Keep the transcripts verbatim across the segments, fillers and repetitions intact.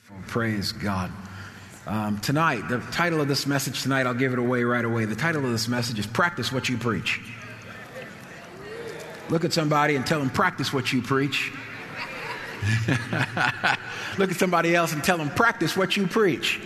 Praise God. Um, tonight, the title of this message tonight, I'll give it away right away. The title of this message is Practice What You Preach. Look at somebody and tell them, practice what you preach. Look at somebody else and tell them, practice what you preach.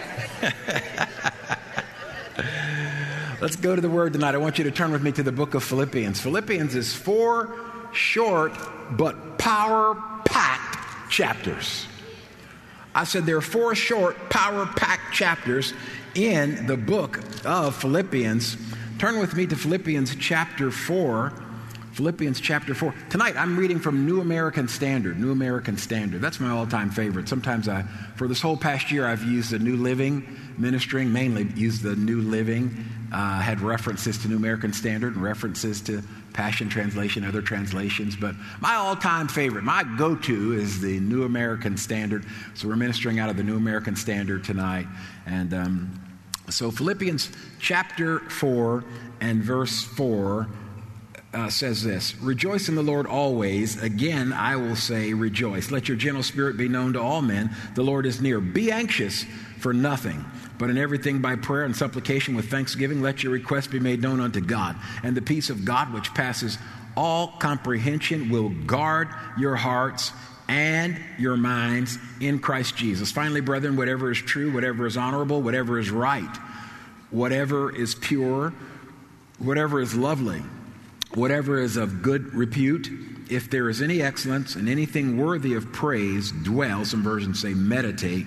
Let's go to the Word tonight. I want you to turn with me to the book of Philippians. Philippians is four short but power-packed chapters. I said there are four short, power-packed chapters in the book of Philippians. Turn with me to Philippians chapter four. Philippians chapter four. Tonight I'm reading from New American Standard. New American Standard. That's my all-time favorite. Sometimes I, for this whole past year, I've used the New Living ministering, mainly used the New Living. Uh, had references to New American Standard and references to Passion Translation, other translations. But my all-time favorite, my go-to is the New American Standard. So we're ministering out of the New American Standard tonight. And um, so Philippians chapter four and verse four uh, says this: Rejoice in the Lord always. Again, I will say rejoice. Let your gentle spirit be known to all men. The Lord is near. Be anxious for nothing, but in everything by prayer and supplication with thanksgiving, let your requests be made known unto God. And the peace of God, which passes all comprehension, will guard your hearts and your minds in Christ Jesus. Finally, brethren, whatever is true, whatever is honorable, whatever is right, whatever is pure, whatever is lovely, whatever is of good repute, if there is any excellence and anything worthy of praise, dwell, some versions say meditate,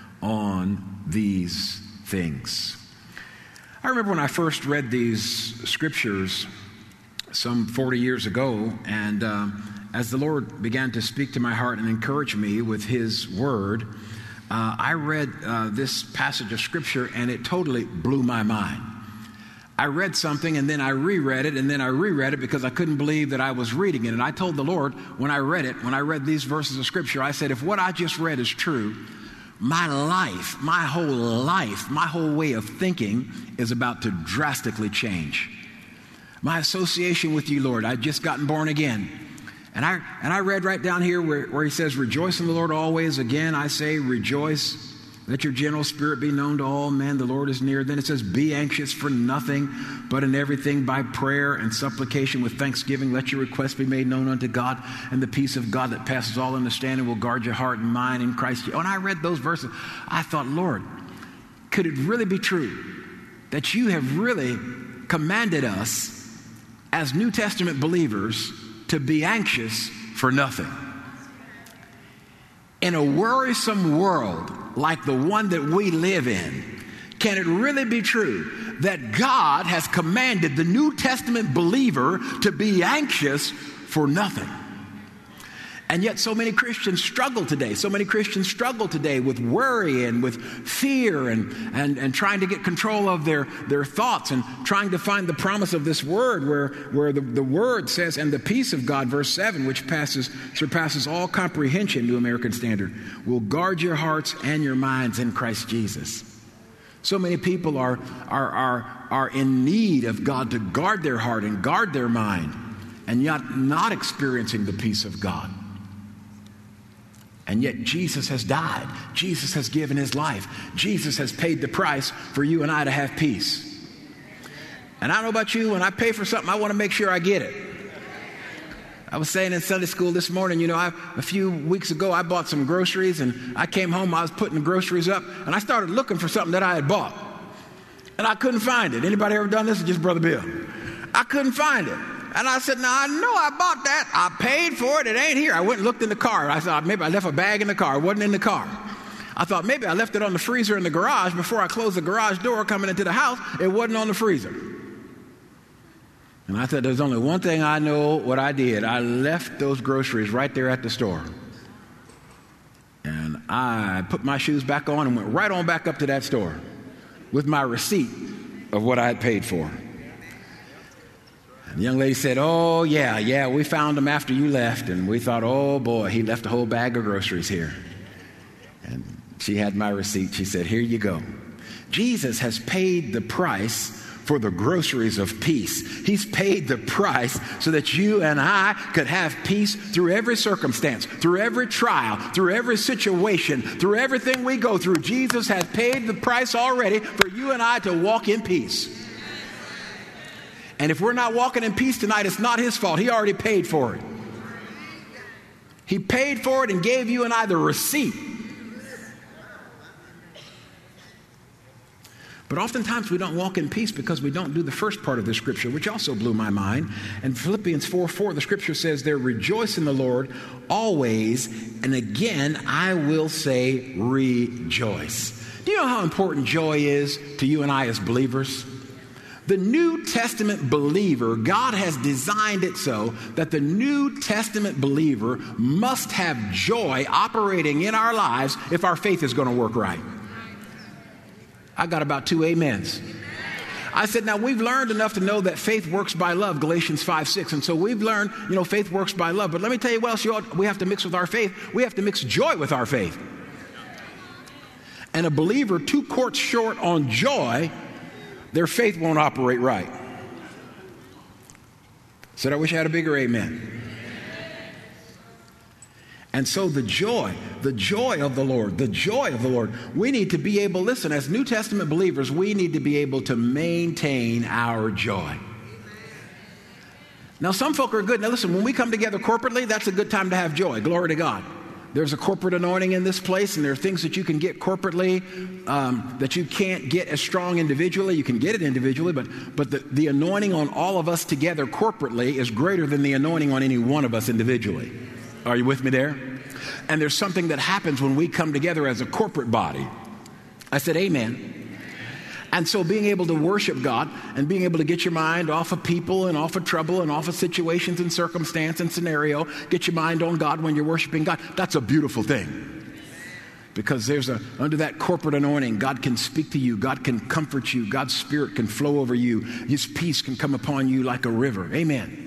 on these things. I remember when I first read these scriptures some forty years ago, and uh, as the Lord began to speak to my heart and encourage me with His Word, uh, I read uh, this passage of Scripture, and it totally blew my mind. I read something, and then I reread it, and then I reread it because I couldn't believe that I was reading it. And I told the Lord when I read it, when I read these verses of Scripture, I said, if what I just read is true, my life, my whole life, my whole way of thinking is about to drastically change. My association with you, Lord, I'd just gotten born again. And I and I read right down here where, where he says, rejoice in the Lord always. Again, I say rejoice. Let your gentle spirit be known to all men. The Lord is near. Then it says, be anxious for nothing, but in everything by prayer and supplication with thanksgiving, let your requests be made known unto God. And the peace of God that passes all understanding will guard your heart and mind in Christ. When I read those verses, I thought, Lord, could it really be true that you have really commanded us as New Testament believers to be anxious for nothing? In a worrisome world like the one that we live in, can it really be true that God has commanded the New Testament believer to be anxious for nothing? And yet so many Christians struggle today. So many Christians struggle today with worry and with fear and, and, and trying to get control of their, their thoughts and trying to find the promise of this word where, where the, the word says, and the peace of God, verse seven, which passes surpasses all comprehension, New American Standard, will guard your hearts and your minds in Christ Jesus. So many people are, are, are, are in need of God to guard their heart and guard their mind, and yet not experiencing the peace of God. And yet Jesus has died. Jesus has given His life. Jesus has paid the price for you and I to have peace. And I don't know about you, when I pay for something, I want to make sure I get it. I was saying in Sunday school this morning, you know, I, a few weeks ago, I bought some groceries, and I came home, I was putting the groceries up, and I started looking for something that I had bought. And I couldn't find it. Anybody ever done this? Or just Brother Bill? I couldn't find it. And I said, now, I know I bought that. I paid for it. It ain't here. I went and looked in the car. I thought maybe I left a bag in the car. It wasn't in the car. I thought maybe I left it on the freezer in the garage before I closed the garage door coming into the house. It wasn't on the freezer. And I said, there's only one thing I know what I did. I left those groceries right there at the store. And I put my shoes back on and went right on back up to that store with my receipt of what I had paid for. The young lady said, oh, yeah, yeah, we found him after you left. And we thought, oh, boy, he left a whole bag of groceries here. And she had my receipt. She said, here you go. Jesus has paid the price for the groceries of peace. He's paid the price so that you and I could have peace through every circumstance, through every trial, through every situation, through everything we go through. Jesus has paid the price already for you and I to walk in peace. And if we're not walking in peace tonight, it's not his fault. He already paid for it. He paid for it and gave you and I the receipt. But oftentimes we don't walk in peace because we don't do the first part of the scripture, which also blew my mind. In Philippians four four, the scripture says there, rejoice in the Lord always, and again I will say rejoice. Do you know how important joy is to you and I as believers? The New Testament believer, God has designed it so that the New Testament believer must have joy operating in our lives if our faith is going to work right. I got about two amens. I said, now we've learned enough to know that faith works by love, Galatians five six. And so we've learned, you know, faith works by love. But let me tell you what else you ought, we have to mix with our faith. We have to mix joy with our faith. And a believer two quarts short on joy, their faith won't operate right. Said, I wish I had a bigger amen. And so the joy, the joy of the Lord, the joy of the Lord, we need to be able, listen, as New Testament believers, we need to be able to maintain our joy. Now, some folk are good. Now, listen, when we come together corporately, that's a good time to have joy. Glory to God. There's a corporate anointing in this place, and there are things that you can get corporately um, that you can't get as strong individually. You can get it individually, but but the, the anointing on all of us together corporately is greater than the anointing on any one of us individually. Are you with me there? And there's something that happens when we come together as a corporate body. I said, amen. And so being able to worship God and being able to get your mind off of people and off of trouble and off of situations and circumstance and scenario, get your mind on God when you're worshiping God, that's a beautiful thing. Because there's a, under that corporate anointing, God can speak to you, God can comfort you, God's Spirit can flow over you, His peace can come upon you like a river. Amen.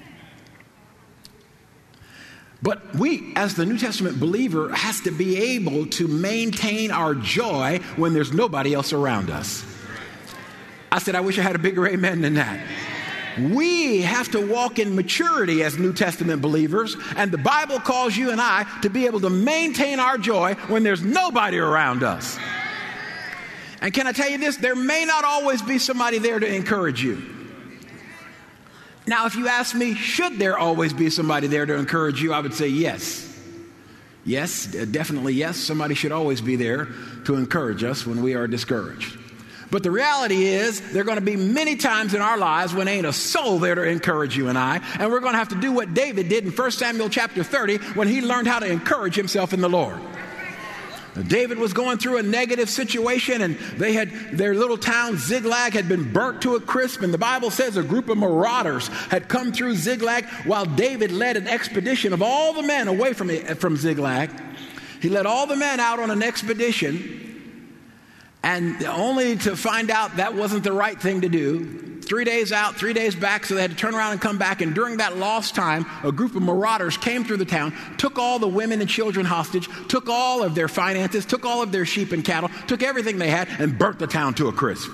But we, as the New Testament believer, has to be able to maintain our joy when there's nobody else around us. I said, I wish I had a bigger amen than that. We have to walk in maturity as New Testament believers, and the Bible calls you and I to be able to maintain our joy when there's nobody around us. And can I tell you this? There may not always be somebody there to encourage you. Now, if you ask me, should there always be somebody there to encourage you? I would say yes. Yes, definitely yes. Somebody should always be there to encourage us when we are discouraged. But the reality is, there are going to be many times in our lives when ain't a soul there to encourage you and I. And we're going to have to do what David did in First Samuel chapter thirty when he learned how to encourage himself in the Lord. David was going through a negative situation, and they had their little town Ziklag had been burnt to a crisp, and the Bible says a group of marauders had come through Ziklag while David led an expedition of all the men away from it, from Ziklag. He led all the men out on an expedition, and only to find out that wasn't the right thing to do. Three days out, three days back, so they had to turn around and come back. And during that lost time, a group of marauders came through the town, took all the women and children hostage, took all of their finances, took all of their sheep and cattle, took everything they had, and burnt the town to a crisp.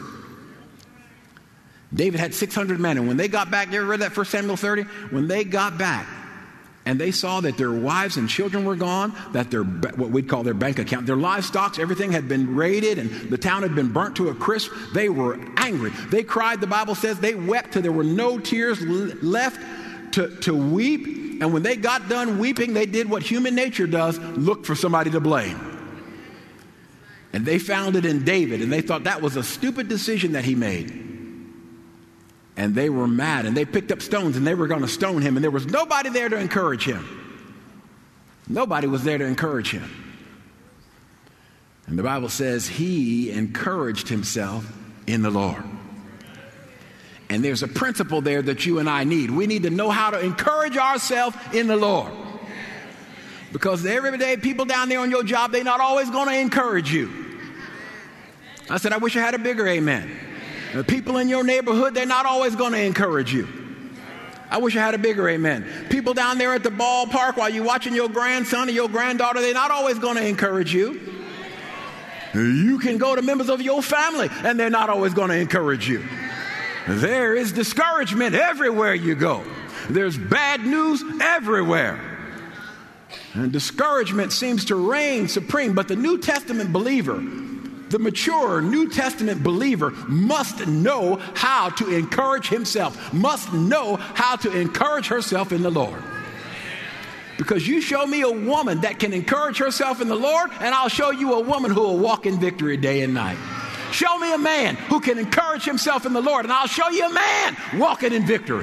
David had six hundred men, and when they got back, you ever read that First Samuel thirty? When they got back, and they saw that their wives and children were gone, that their, what we'd call their bank account, their livestock, everything had been raided, and the town had been burnt to a crisp. They were angry. They cried, the Bible says, they wept till there were no tears left to, to weep. And when they got done weeping, they did what human nature does, look for somebody to blame. And they found it in David, and they thought that was a stupid decision that he made. And they were mad, and they picked up stones, and they were going to stone him, and there was nobody there to encourage him. Nobody was there to encourage him. And the Bible says he encouraged himself in the Lord. And there's a principle there that you and I need. We need to know how to encourage ourselves in the Lord. Because every day people down there on your job, they're not always going to encourage you. I said, I wish I had a bigger amen. The people in your neighborhood, they're not always going to encourage you. I wish I had a bigger amen. People down there at the ballpark while you're watching your grandson or your granddaughter, they're not always going to encourage you. You can go to members of your family, and they're not always going to encourage you. There is discouragement everywhere you go. There's bad news everywhere. And discouragement seems to reign supreme. But the New Testament believer, the mature New Testament believer, must know how to encourage himself, must know how to encourage herself in the Lord. Because you show me a woman that can encourage herself in the Lord, and I'll show you a woman who will walk in victory day and night. Show me a man who can encourage himself in the Lord, and I'll show you a man walking in victory.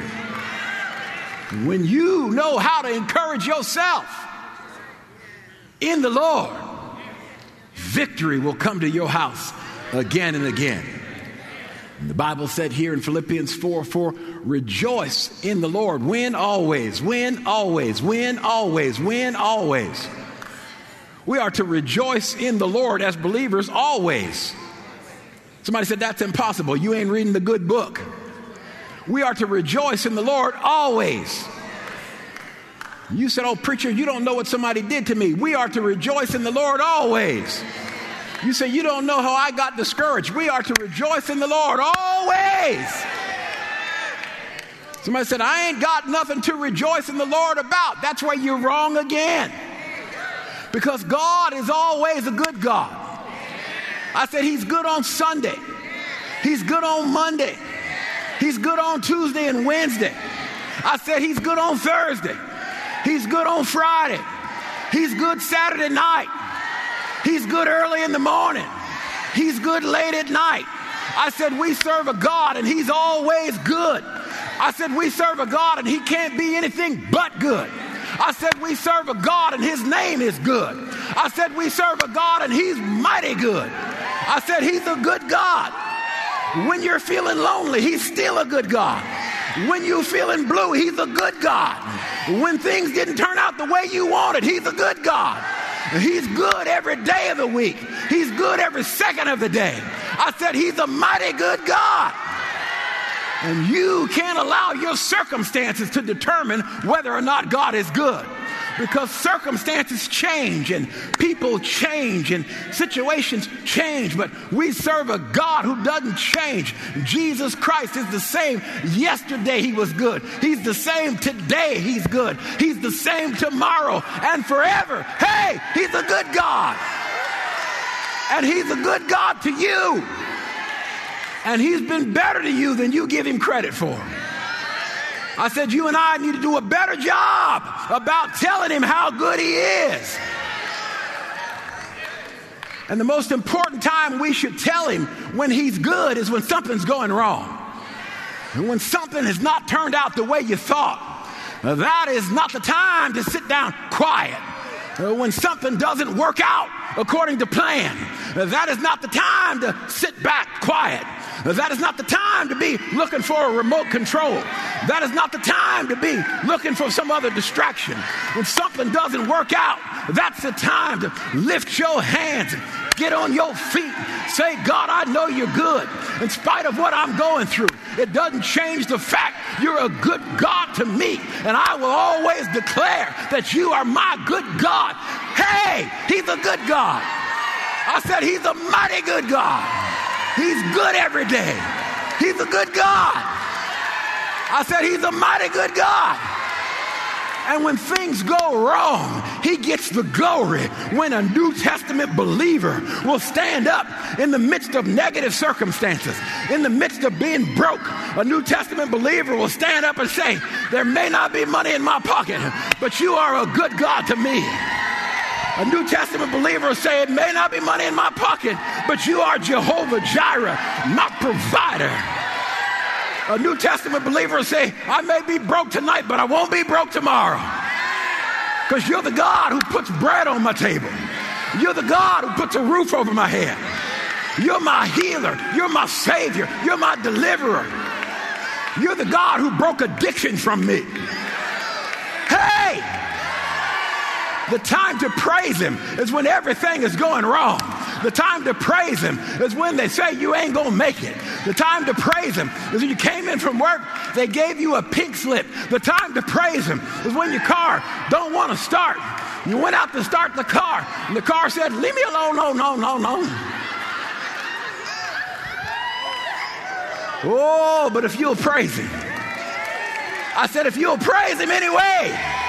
When you know how to encourage yourself in the Lord, victory will come to your house again and again. And the Bible said here in Philippians four four, rejoice in the Lord. Win always, win always, win always, win always. We are to rejoice in the Lord as believers always. Somebody said, that's impossible. You ain't reading the good book. We are to rejoice in the Lord always. You said, oh, preacher, you don't know what somebody did to me. We are to rejoice in the Lord always. You say, you don't know how I got discouraged. We are to rejoice in the Lord always. Somebody said, I ain't got nothing to rejoice in the Lord about. That's where you're wrong again. Because God is always a good God. I said he's good on Sunday. He's good on Monday. He's good on Tuesday and Wednesday. I said he's good on Thursday. He's good on Friday. He's good Saturday night. He's good early in the morning. He's good late at night. I said we serve a God and he's always good. I said we serve a God and he can't be anything but good. I said we serve a God and his name is good. I said we serve a God and he's mighty good. I said he's a good God. When you're feeling lonely, he's still a good God. When you're feeling blue, he's a good God. When things didn't turn out the way you wanted, he's a good God. He's good every day of the week. He's good every second of the day. I said he's a mighty good God. And you can't allow your circumstances to determine whether or not God is good. Because circumstances change and people change and situations change. But we serve a God who doesn't change. Jesus Christ is the same. Yesterday he was good. He's the same today. He's good. He's the same tomorrow and forever. Hey, he's a good God. And he's a good God to you. And he's been better to you than you give him credit for. I said you and I need to do a better job about telling him how good he is. And the most important time we should tell him when he's good is when something's going wrong. And when something has not turned out the way you thought, that is not the time to sit down quiet. When something doesn't work out according to plan, that is not the time to sit back quiet. That is not the time to be looking for a remote control. That is not the time to be looking for some other distraction. When something doesn't work out, that's the time to lift your hands and get on your feet. Say, God, I know you're good. In spite of what I'm going through, it doesn't change the fact you're a good God to me. And I will always declare that you are my good God. Hey, he's a good God. I said he's a mighty good God. He's good every day. He's a good God. I said he's a mighty good God. And when things go wrong, he gets the glory. When a New Testament believer will stand up in the midst of negative circumstances, in the midst of being broke, a New Testament believer will stand up and say, there may not be money in my pocket, but you are a good God to me. A New Testament believer will say, it may not be money in my pocket, but you are Jehovah Jireh, my provider. A New Testament believer will say, I may be broke tonight, but I won't be broke tomorrow. Because you're the God who puts bread on my table. You're the God who puts a roof over my head. You're my healer. You're my savior. You're my deliverer. You're the God who broke addiction from me. Hey! The time to praise him is when everything is going wrong. The time to praise him is when they say you ain't gonna make it. The time to praise him is when you came in from work, they gave you a pink slip. The time to praise him is when your car don't want to start. You went out to start the car, and the car said, leave me alone, no, no, no, no. Oh, but if you'll praise him. I said, if you'll praise him anyway,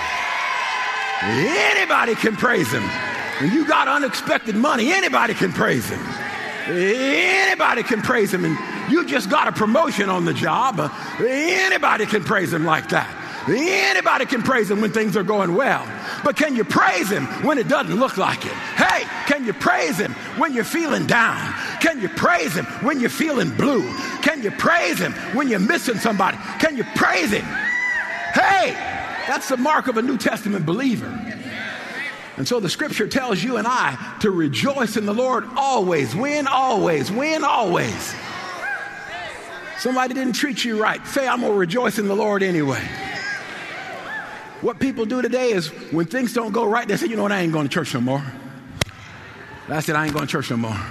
anybody can praise him. When you got unexpected money, anybody can praise him. Anybody can praise him. And you just got a promotion on the job. Anybody can praise him like that. Anybody can praise him when things are going well. But can you praise him when it doesn't look like it? Hey, can you praise him when you're feeling down? Can you praise him when you're feeling blue? Can you praise him when you're missing somebody? Can you praise him? Hey, that's the mark of a New Testament believer. And so the scripture tells you and I to rejoice in the Lord always. When? Always. When? Always. Somebody didn't treat you right. Say, I'm going to rejoice in the Lord anyway. What people do today is when things don't go right, they say, you know what, I ain't going to church no more. That's it, I ain't going to church no more.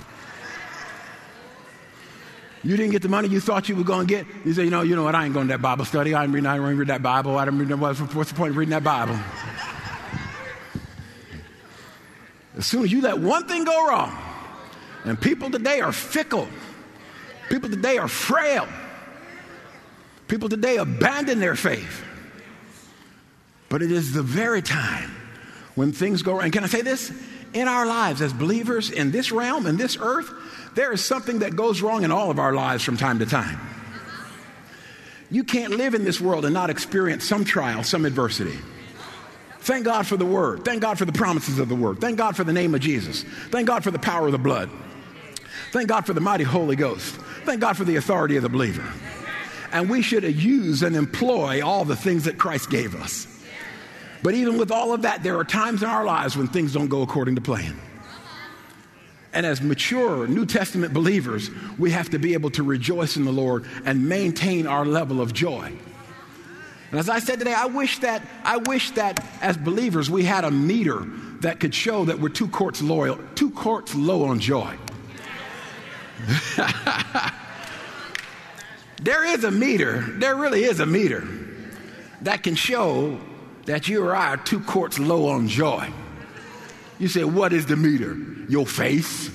You didn't get the money you thought you were going to get. You say, you know, you know what, I ain't going to that Bible study. I ain't reading, I don't read that Bible. I don't read that, what's the point of reading that Bible? As soon as you let one thing go wrong, and people today are fickle. People today are frail. People today abandon their faith. But it is the very time when things go wrong. And can I say this? In our lives as believers in this realm, in this earth, there is something that goes wrong in all of our lives from time to time. You can't live in this world and not experience some trial, some adversity. Thank God for the word. Thank God for the promises of the word. Thank God for the name of Jesus. Thank God for the power of the blood. Thank God for the mighty Holy Ghost. Thank God for the authority of the believer. And we should use and employ all the things that Christ gave us. But even with all of that, there are times in our lives when things don't go according to plan. And as mature New Testament believers, we have to be able to rejoice in the Lord and maintain our level of joy. And as I said today, I wish that I wish that as believers we had a meter that could show that we're two quarts loyal, two quarts low on joy. There is a meter, there really is a meter that can show that you or I are two quarts low on joy. You say, what is the meter? Your face?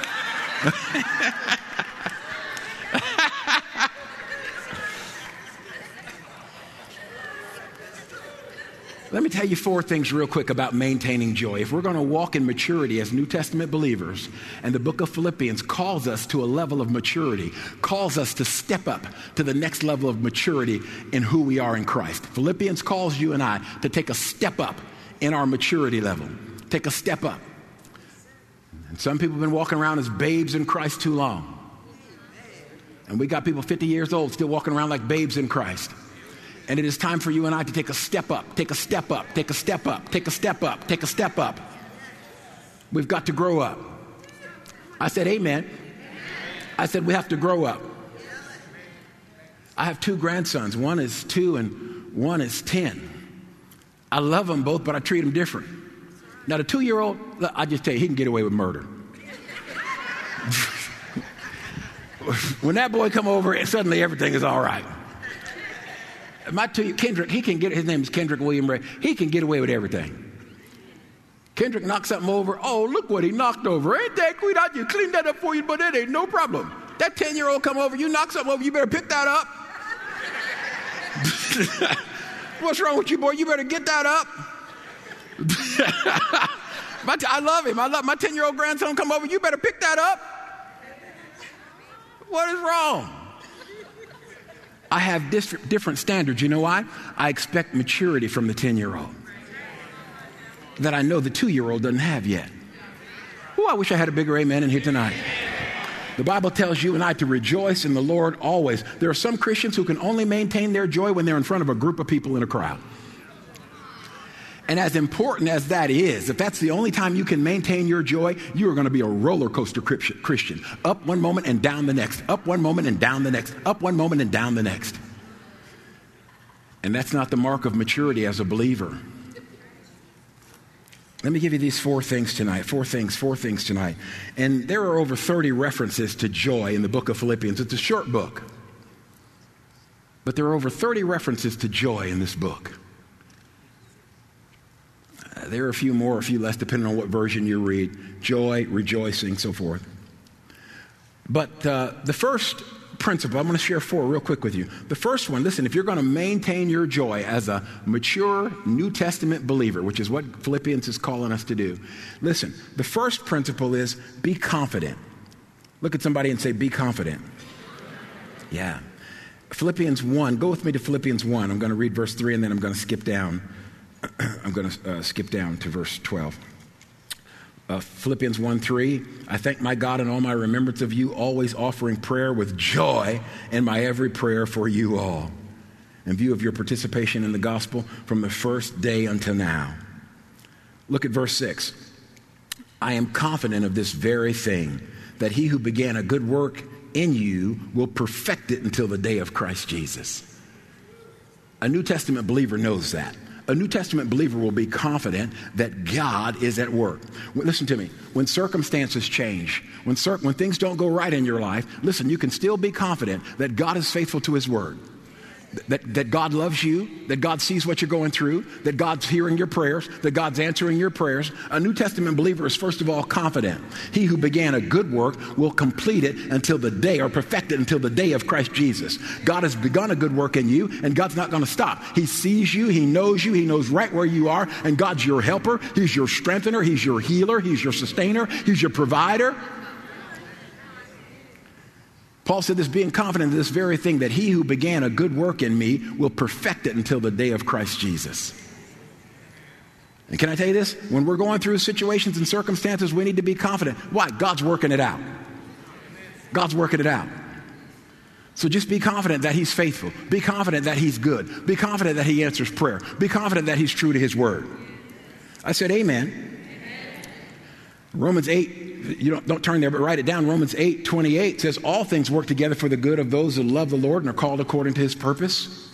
Let me tell you four things real quick about maintaining joy. If we're going to walk in maturity as New Testament believers, and the book of Philippians calls us to a level of maturity, calls us to step up to the next level of maturity in who we are in Christ. Philippians calls you and I to take a step up in our maturity level. Take a step up. And some people have been walking around as babes in Christ too long. And we got people fifty years old still walking around like babes in Christ. And it is time for you and I to take a step up, take a step up, take a step up, take a step up, take a step up. We've got to grow up. I said, amen. I said, we have to grow up. I have two grandsons. One is two and one is ten. I love them both, but I treat them different. Now, the two-year-old, I just tell you, he can get away with murder. When that boy come over, suddenly everything is all right. My two, Kendrick, he can get, his name is Kendrick William Ray. He can get away with everything. Kendrick knocked something over. Oh, look what he knocked over. Ain't that sweet? I just cleaned that up for you, but it ain't no problem. That ten-year-old come over, you knock something over, you better pick that up. What's wrong with you, boy? You better get that up. my t- I love him. I love my ten-year-old grandson come over, you better pick that up. What is wrong? I have dis- different standards. You know why? I expect maturity from the ten-year-old that I know the two-year-old doesn't have yet. Oh, I wish I had a bigger amen in here tonight. The Bible tells you and I to rejoice in the Lord always. There are some Christians who can only maintain their joy when they're in front of a group of people in a crowd. And as important as that is, if that's the only time you can maintain your joy, you are going to be a roller coaster Christian. Up one moment and down the next. Up one moment and down the next. Up one moment and down the next. And that's not the mark of maturity as a believer. Let me give you these four things tonight. Four things, four things tonight. And there are over thirty references to joy in the book of Philippians. It's a short book. But there are over thirty references to joy in this book. There are a few more, a few less, depending on what version you read. Joy, rejoicing, so forth. But uh, the first principle. I'm going to share four real quick with you. The first one, listen, if you're going to maintain your joy as a mature New Testament believer, which is what Philippians is calling us to do, listen, the first principle is be confident. Look at somebody and say, be confident. Yeah. Philippians one, go with me to Philippians one. I'm going to read verse three and then I'm going to skip down. I'm going to uh, skip down to verse twelve. Uh, Philippians one three, I thank my God in all my remembrance of you, always offering prayer with joy in my every prayer for you all, in view of your participation in the gospel from the first day until now. Look at verse six. I am confident of this very thing, that he who began a good work in you will perfect it until the day of Christ Jesus. A New Testament believer knows that. A New Testament believer will be confident that God is at work. Listen to me. When circumstances change, when, cir- when things don't go right in your life, listen, you can still be confident that God is faithful to his word. That, that God loves you, that God sees what you're going through, that God's hearing your prayers, that God's answering your prayers. A New Testament believer is first of all confident. He who began a good work will complete it until the day, or perfect it until the day of Christ Jesus. God has begun a good work in you, and God's not going to stop. He sees you, he knows you, he knows right where you are, and God's your helper, he's your strengthener, he's your healer, he's your sustainer, he's your provider. Paul said this, being confident of this very thing, that he who began a good work in me will perfect it until the day of Christ Jesus. And can I tell you this? When we're going through situations and circumstances, we need to be confident. Why? God's working it out. God's working it out. So just be confident that he's faithful. Be confident that he's good. Be confident that he answers prayer. Be confident that he's true to his word. I said amen. Amen. Romans eight. You don't, don't turn there, but write it down. Romans eight twenty-eight says, all things work together for the good of those who love the Lord and are called according to his purpose.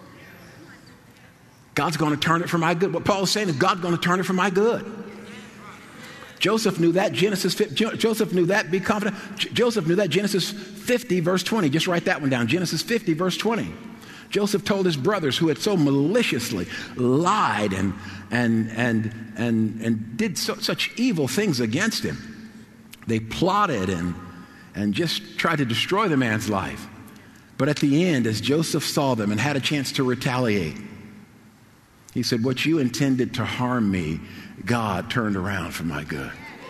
God's going to turn it for my good. What Paul is saying is God's going to turn it for my good. Joseph knew that. Genesis Joseph knew that. Be confident. J- Joseph knew that. Genesis fifty, verse twenty. Just write that one down. Genesis fifty, verse twenty. Joseph told his brothers who had so maliciously lied and and and and and did so, such evil things against him. They plotted and, and just tried to destroy the man's life. But at the end, as Joseph saw them and had a chance to retaliate, he said, what you intended to harm me, God turned around for my good.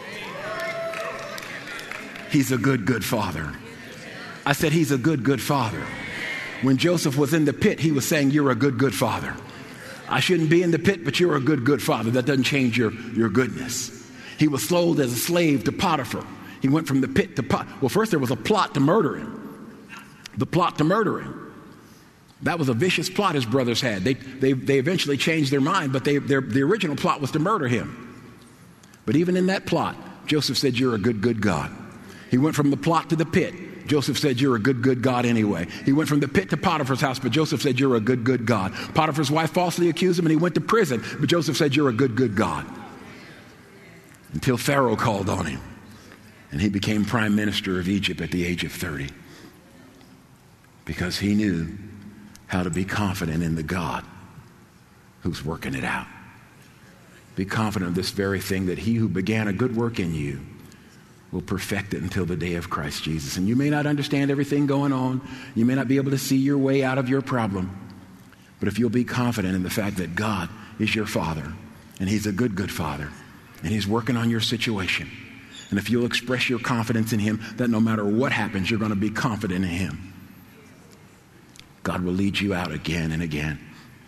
He's a good, good father. I said, he's a good, good father. When Joseph was in the pit, he was saying, you're a good, good father. I shouldn't be in the pit, but you're a good, good father. That doesn't change your, your goodness. He was sold as a slave to Potiphar. He went from the pit to Pot. Well, first there was a plot to murder him. The plot to murder him. That was a vicious plot his brothers had. They they they eventually changed their mind, but they their the original plot was to murder him. But even in that plot, Joseph said, "You're a good, good God." He went from the plot to the pit. Joseph said, "You're a good, good God anyway." He went from the pit to Potiphar's house, but Joseph said, "You're a good, good God." Potiphar's wife falsely accused him, and he went to prison, but Joseph said, "You're a good, good God." Until Pharaoh called on him, and he became prime minister of Egypt at the age of thirty, because he knew how to be confident in the God who's working it out. Be confident of this very thing, that he who began a good work in you will perfect it until the day of Christ Jesus. And you may not understand everything going on. You may not be able to see your way out of your problem. But if you'll be confident in the fact that God is your Father, and he's a good, good Father, and he's working on your situation. And if you'll express your confidence in him, that no matter what happens, you're going to be confident in him. God will lead you out again and again.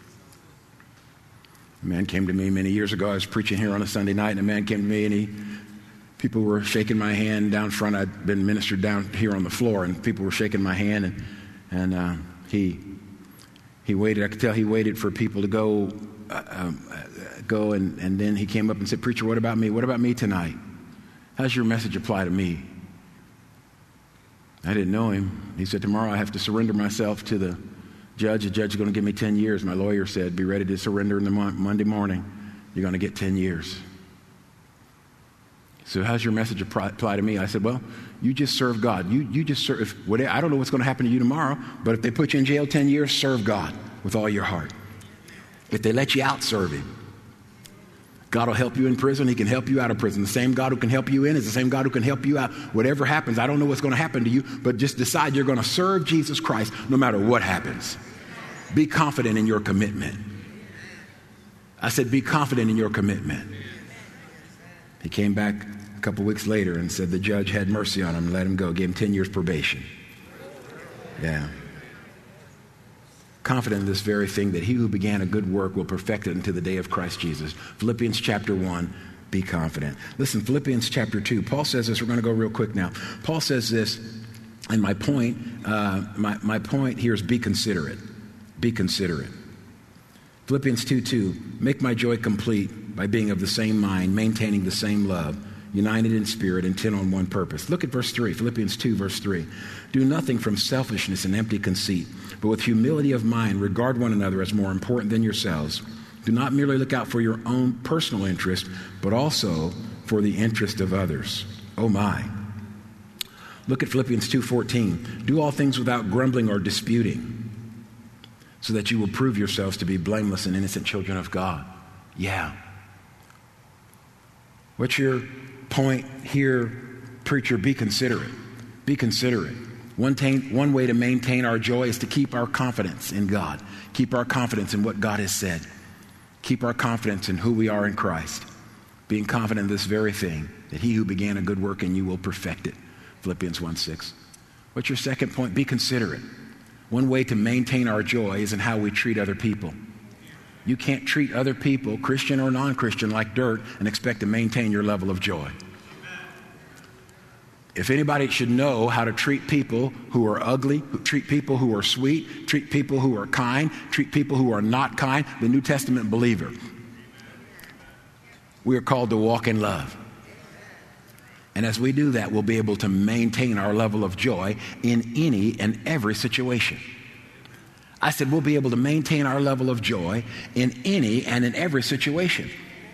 A man came to me many years ago. I was preaching here on a Sunday night, and a man came to me, and he, people were shaking my hand down front. I'd been ministered down here on the floor, and people were shaking my hand, and and uh, he he waited. I could tell he waited for people to go. Uh, um, go and, and then he came up and said, "Preacher, what about me? What about me tonight? How's your message apply to me?" I didn't know him. He said, "Tomorrow I have to surrender myself to the judge. The judge is going to give me ten years. My lawyer said, be ready to surrender in the mo- Monday morning. You're going to get ten years. So how's your message apply, apply to me?" I said, "Well, you just serve God. You you just serve. If, whatever, I don't know what's going to happen to you tomorrow, but if they put you in jail ten years, serve God with all your heart. If they let you out, serve him." God will help you in prison. He can help you out of prison. The same God who can help you in is the same God who can help you out. Whatever happens, I don't know what's going to happen to you, but just decide you're going to serve Jesus Christ no matter what happens. Be confident in your commitment. I said, be confident in your commitment. He came back a couple weeks later and said the judge had mercy on him and let him go. Gave him ten years probation. Yeah. Confident in this very thing, that he who began a good work will perfect it until the day of Christ Jesus. Philippians chapter one, be confident. Listen, Philippians chapter two, Paul says this. We're going to go real quick now. Paul says this, and my point, uh, my, my point here is be considerate. Be considerate. Philippians two two, make my joy complete by being of the same mind, maintaining the same love, united in spirit, intent on one purpose. Look at verse three, Philippians two, verse three. Do nothing from selfishness and empty conceit, but with humility of mind, regard one another as more important than yourselves. Do not merely look out for your own personal interest, but also for the interest of others. Oh my. Look at Philippians two fourteen. Do all things without grumbling or disputing, so that you will prove yourselves to be blameless and innocent children of God. Yeah. What's your point here, preacher? Be considerate. Be considerate. One, tain, one way to maintain our joy is to keep our confidence in God. Keep our confidence in what God has said. Keep our confidence in who we are in Christ. Being confident in this very thing, that he who began a good work in you will perfect it. Philippians one six. What's your second point? Be considerate. One way to maintain our joy is in how we treat other people. You can't treat other people, Christian or non-Christian, like dirt and expect to maintain your level of joy. If anybody should know how to treat people who are ugly, treat people who are sweet, treat people who are kind, treat people who are not kind, the New Testament believer. We are called to walk in love. And as we do that, we'll be able to maintain our level of joy in any and every situation. I said we'll be able to maintain our level of joy in any and in every situation.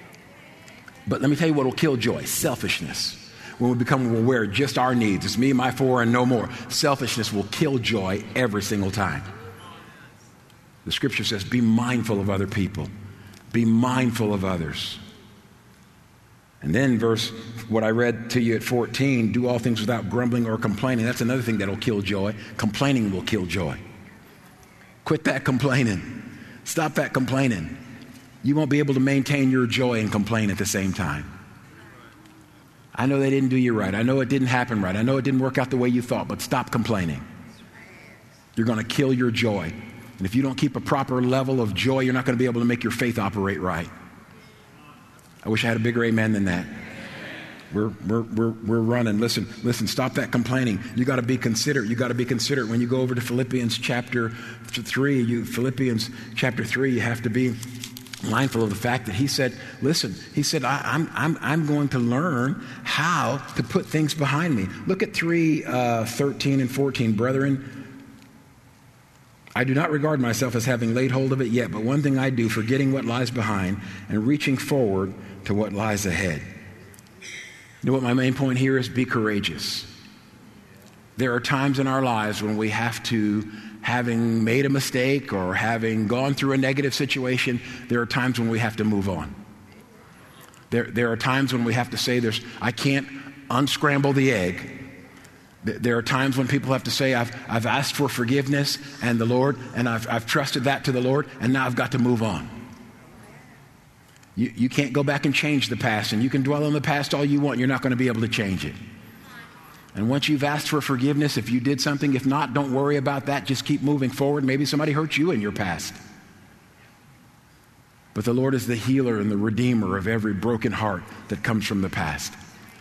But let me tell you what will kill joy: selfishness. When we become aware of just our needs, it's me, my four, and no more. Selfishness will kill joy every single time. The scripture says, be mindful of other people. Be mindful of others. And then verse, what I read to you at fourteen, do all things without grumbling or complaining. That's another thing that'll kill joy. Complaining will kill joy. Quit that complaining. Stop that complaining. You won't be able to maintain your joy and complain at the same time. I know they didn't do you right. I know it didn't happen right. I know it didn't work out the way you thought, but stop complaining. You're going to kill your joy. And if you don't keep a proper level of joy, you're not going to be able to make your faith operate right. I wish I had a bigger amen than that. We're, we're, we're, we're running. Listen, listen, stop that complaining. You got to be considerate. You got to be considerate. When you go over to Philippians chapter three, you, Philippians chapter three, you have to be mindful of the fact that he said, listen, he said, I, I'm, I'm, I'm going to learn how to put things behind me. Look at three, uh, thirteen and fourteen. Brethren, I do not regard myself as having laid hold of it yet, but one thing I do, forgetting what lies behind and reaching forward to what lies ahead. You know what my main point here is? Be courageous. There are times in our lives when we have to, having made a mistake or having gone through a negative situation, there are times when we have to move on. There, there are times when we have to say, "There's, I can't unscramble the egg." There are times when people have to say, I've, I've asked for forgiveness and the Lord, and I've, I've trusted that to the Lord, and now I've got to move on. You, you can't go back and change the past, and you can dwell on the past all you want. You're not going to be able to change it. And once you've asked for forgiveness, if you did something, if not, don't worry about that. Just keep moving forward. Maybe somebody hurt you in your past. But the Lord is the healer and the redeemer of every broken heart that comes from the past.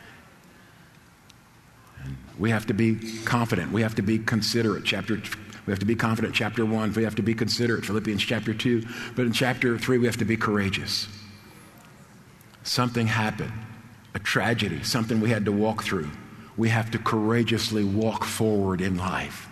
And we have to be confident. We have to be considerate. Chapter, we have to be confident. Chapter one, we have to be considerate. Philippians chapter two. But in chapter three, we have to be courageous. Something happened, a tragedy, something we had to walk through. We have to courageously walk forward in life.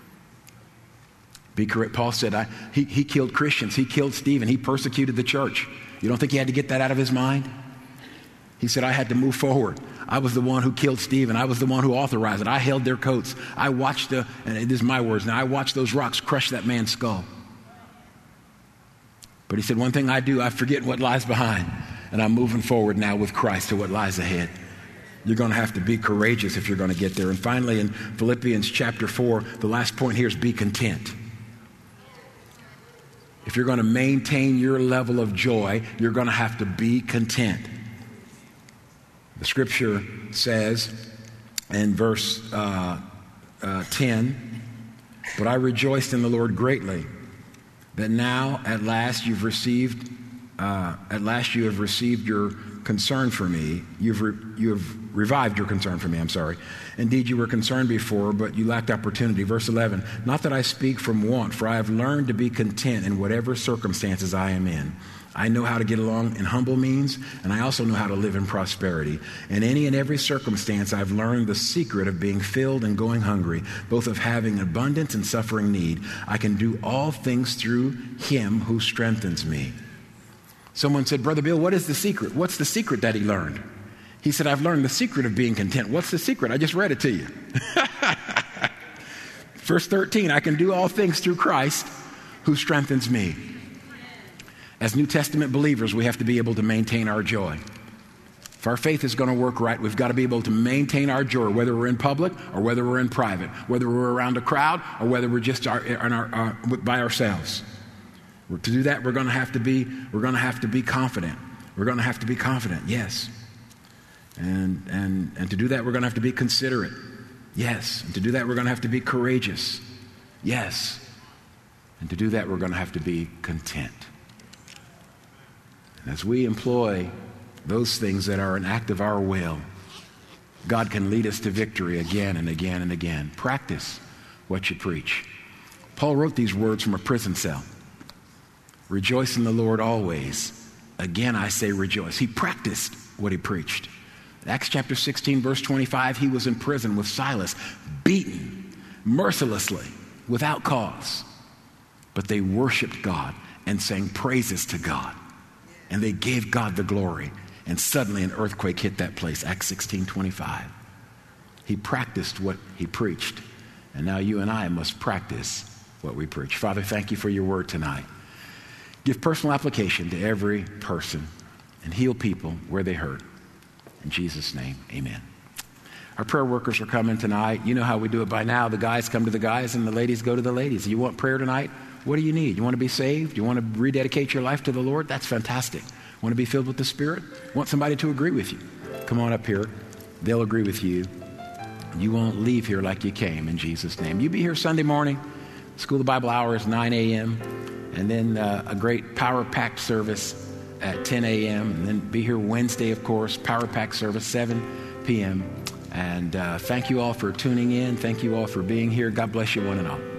Be correct. Paul said, I, he, he killed Christians. He killed Stephen. He persecuted the church. You don't think he had to get that out of his mind? He said, I had to move forward. I was the one who killed Stephen. I was the one who authorized it. I held their coats. I watched the, and it is my words now, I watched those rocks crush that man's skull. But he said, one thing I do, I forget what lies behind. and I'm moving forward now with Christ to what lies ahead. You're going to have to be courageous if you're going to get there. And finally, in Philippians chapter four, the last point here is be content. If you're going to maintain your level of joy, you're going to have to be content. The scripture says in verse uh, uh, ten, "But I rejoiced in the Lord greatly, that now at last you've received, uh, at last you have received your concern for me. You've re- you have revived your concern for me, I'm sorry. Indeed, you were concerned before, but you lacked opportunity." Verse eleven, "Not that I speak from want, for I have learned to be content in whatever circumstances I am in. I know how to get along in humble means, and I also know how to live in prosperity. In any and every circumstance, I've learned the secret of being filled and going hungry, both of having abundance and suffering need. I can do all things through him who strengthens me." Someone said, "Brother Bill, what is the secret? What's the secret that he learned?" He said, "I've learned the secret of being content." What's the secret? I just read it to you. Verse thirteen, "I can do all things through Christ who strengthens me." As New Testament believers, we have to be able to maintain our joy. If our faith is going to work right, we've got to be able to maintain our joy, whether we're in public or whether we're in private, whether we're around a crowd or whether we're just our, our, our, by ourselves. To do that, we're going to have to be we're going to have to be confident. We're going to have to be confident, yes. And and and to do that, we're going to have to be considerate, yes. And to do that, we're going to have to be courageous, yes. And to do that, we're going to have to be content. And as we employ those things that are an act of our will, God can lead us to victory again and again and again. Practice what you preach. Paul wrote these words from a prison cell. "Rejoice in the Lord always. Again, I say rejoice." He practiced what he preached. Acts chapter sixteen, verse twenty-five, he was in prison with Silas, beaten mercilessly without cause. But they worshiped God and sang praises to God. And they gave God the glory. And suddenly an earthquake hit that place, Acts sixteen twenty-five. He practiced what he preached. And now you and I must practice what we preach. Father, thank you for your word tonight. Give personal application to every person and heal people where they hurt. In Jesus' name, amen. Our prayer workers are coming tonight. You know how we do it by now. The guys come to the guys and the ladies go to the ladies. You want prayer tonight? What do you need? You want to be saved? You want to rededicate your life to the Lord? That's fantastic. Want to be filled with the Spirit? Want somebody to agree with you? Come on up here. They'll agree with you. You won't leave here like you came, in Jesus' name. You be here Sunday morning. School of the Bible hour is nine a.m. And then uh, a great power-packed service at ten a.m. And then be here Wednesday, of course, power-packed service, seven p.m. And uh, thank you all for tuning in. Thank you all for being here. God bless you one and all.